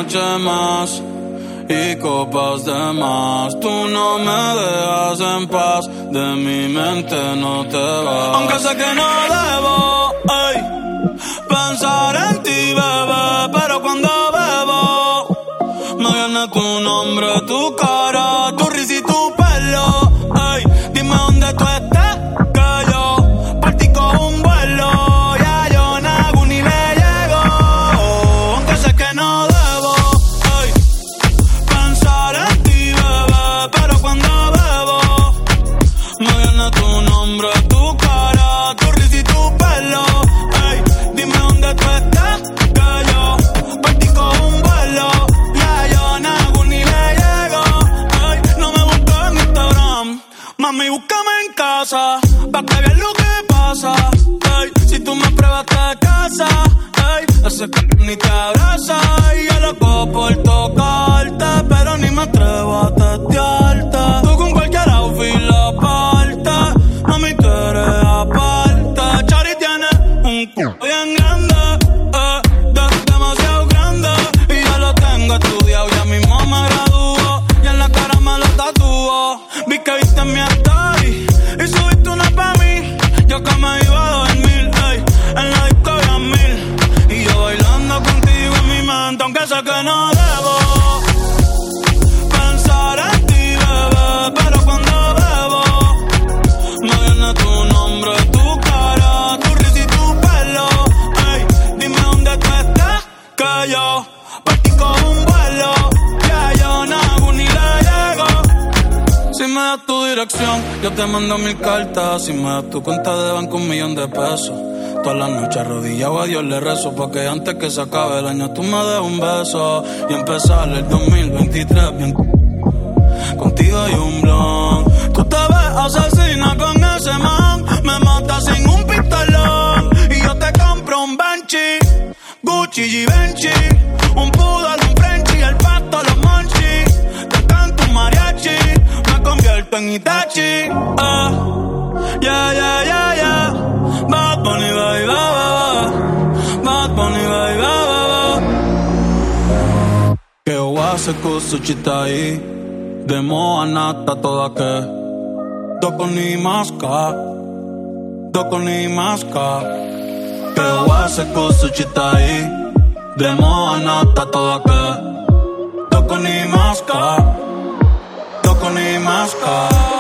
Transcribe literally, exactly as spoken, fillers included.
noche más y copas de más. Tú no me dejas en paz, de mi mente no te vas. Aunque sé que no debo, ey, pensar en ti, bebé, pero cuando bebo me viene tu nombre, tu cara, tu risa y tu pelo. Ey, dime dónde tú estás, que yo partí con un vuelo. Ya yo nago ni le llego, aunque sé que no debo, ey, pensar en ti, bebé, pero cuando bebo me viene tu nombre, tu cara, tu risa y tu pelo. Ey, dime dónde tú estás, que yo partí con un vuelo. Ya yo nago ni le llego. Ey, no me busques en Instagram, mami, búscame en casa, pa' que veas lo que pasa. Ey, si tú me pruebas te casa, ey, ese c*** ni te abraza. Y yo loco por tocarte, pero ni me atrevo a testearte. Tú con cualquier outfit la parte, mami, tú eres aparte. Chari tiene un c*** bien grande, eh, de- demasiado grande. Y ya lo tengo estudiado, ya mismo me graduó. Y en la cara me lo tatuó. Vi que viste en mi story y subiste una pa' mí. Yo que me iba a dormir, ey, en la disco había mil. Y yo bailando contigo en mi mente, aunque sé que no debo pensar en ti, bebé, pero cuando bebo me viene tu nombre, tu cara, tu risa y tu pelo. Ey, dime dónde tú estás, que yo partí con un vuelo. Ya yo nago ni le llego. Si me das tu dirección, yo te mando mil cartas. Si me das tu cuenta de banco, un millón de pesos. Todas las noches arrodillado a Dios le rezo, porque antes que se acabe el año tú me des un beso y empezar el dos mil veintitrés bien. Contigo hay un blon. Tú te ves asesina con ese man, me matas sin un pistolón. Y yo te compro un Banshee, Gucci, Givenchy, un poodle, un Frenchie, el pato, los monchis. Te canto un mariachi, me convierto en Itachi. Ah, yeah, yeah, yeah, yeah. Bad Bunny, baby, Bad Bunny, baby, che ho se cosa città de moa nata toda che doko ni maska doko ni maska che ho se cosa città de moa nata toda che doko ni maska doko ni maska.